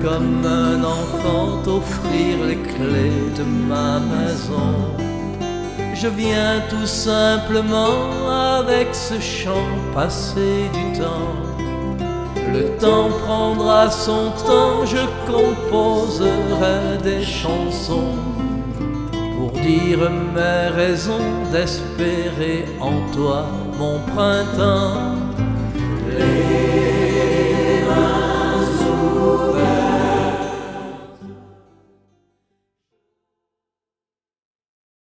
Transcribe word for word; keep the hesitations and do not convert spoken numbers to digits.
comme un enfant t'offrir les clés de ma maison. Je viens tout simplement avec ce chant passé du temps. Le temps prendra son temps, je composerai des chansons pour dire mes raisons d'espérer en toi mon printemps.